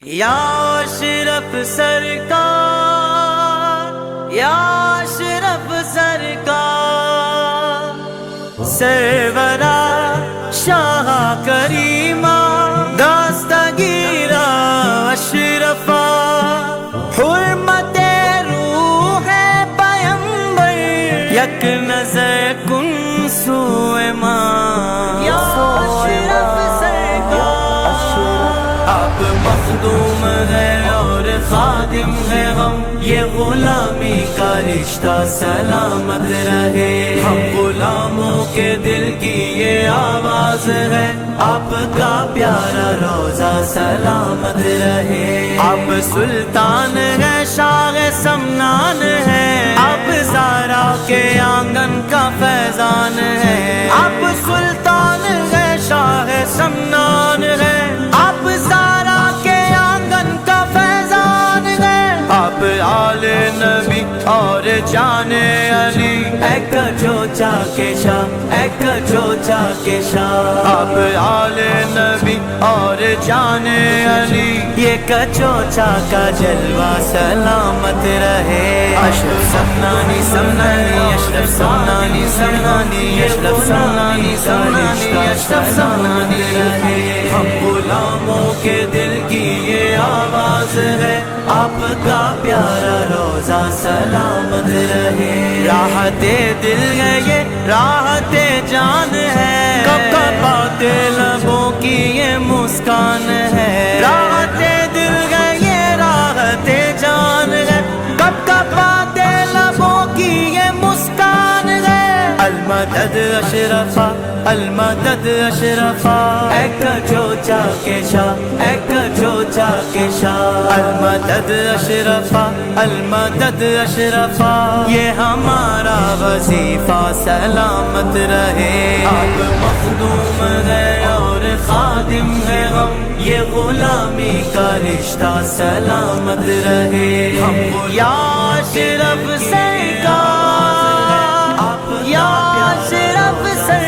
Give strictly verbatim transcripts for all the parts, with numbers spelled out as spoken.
یا اشرف سرکار، یا اشرف سرکار، سرورا شاہ کریمہ دستگیرہ اشرفا، حرمت روح پیمبر یک نظر کن سوئے ماں، یا اشرف سرکار، آپ مخدوم ہے اور خادم ہے ہم، یہ غلامی کا رشتہ سلامت رہے، ہم غلاموں کے دل کی یہ آواز ہے، آپ کا پیارا روزہ سلامت رہے، آپ سلطان ہے شاہ سمنان ہے، آپ زارا کے آنگن کا فیضان ہے، آپ سلطان ہے شاہ سمنان ہے، آپ زارا کے آنگن کا فیضان ہے، آپ آل نبی اور جان علی، ایک چوچا کے شاہ، ایک چوچا کے شاہ، آپ آل نبی اور جان علی، یہ کچوچا کا جلوہ سلامت رہے، اشرف سمنانی سمنانی اشرف سمنانی سمنانی اشرف سمنانی سمنانی اشرف سمنانی رہے، ہم غلاموں کے دل کی یہ آواز ہے، آپ کا پیارا روزہ سلامت رہے، راحت دل ہے یہ راحت جان ہے، کب کپاتے لبوں کی یہ مسکان ہے، راحت دل ہے یہ راحت جان ہے، کب کپاتے لبوں کی یہ مسکان ہے، المدد اشرفا المدد اشرفا، ایک چوچا کے شاہ، ایک چوچا کے شاہ، المدد اشرفا المدد اشرفا، یہ ہمارا وظیفہ سلامت رہے، آپ مخدوم ہے اور خادم ہے ہم، یہ غلامی کا رشتہ سلامت رہے، ہم یا اشرف سرکار، یا اشرف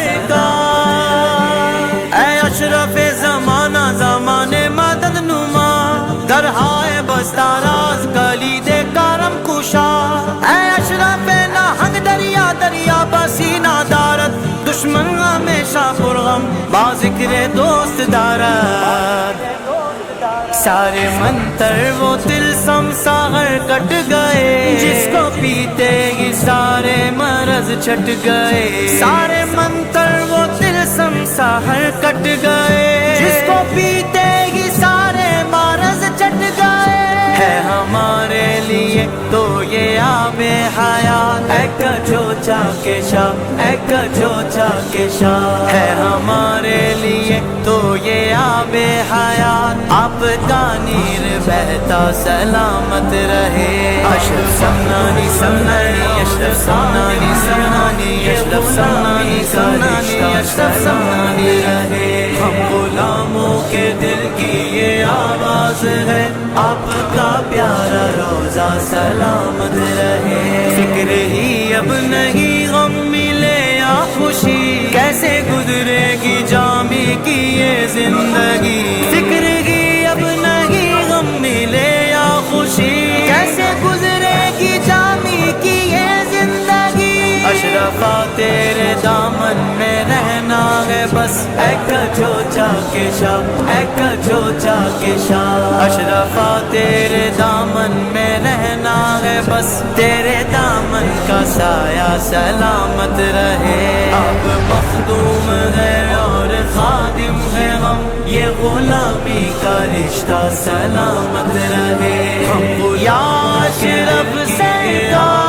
سرکار، اے اشرف زمانہ زمان مدد نما، درہائے بستاراز کلید کرم کشا، اے اشرف نہنگ دریا دریا بسینہ دارت، دشمن ہمیشہ پرغم با ذکر دوست دارت، سارے منتر وہ تلسم ساغر کٹ گئے، جس کو پیتے ہی سارے مرض چھٹ گئے، سارے منتر وہ تلسم ساغر کٹ گئے، جس کو پیتے ہی سارے مرض چھٹ گئے، ہے ہمارے لیے تو یہ آب حیات، ایک چوچا کے شاہ، ایک چوچا کے شاہ، ہے ہمارے لیے تو یہ آب حیات، آپ کا نیر بہتا سلامت رہے، اشرف سمنانی سمنانی اشرف سمنانی سمنانی اشرف سمنانی سمنانی اشرف سمنانی رہے، ہم غلاموں کے دل کی یہ آواز ہے، آپ کا پیارا روزہ سلامت رہے، فکر ہی اب نہیں غم ملے یا خوشی، کیسے گزرے گی جامی کی یہ زندگی، فکر ہی اب نہیں غم ملے یا خوشی، کیسے گزرے گی جامی کی یہ زندگی، اشرفا تیرے دامن میں رہنا ہے بس، ایک چوچا کے شاہ، ایک چوچا کے شاہ، اشرفا تیرے دامن میں رہنا ہے بس، تیرے دامن کا سایہ سلامت رہے، آپ مخدوم ہے اور خادم ہے ہم، یہ غلامی کا رشتہ سلامت رہے، ہم یا اشرف سرکار۔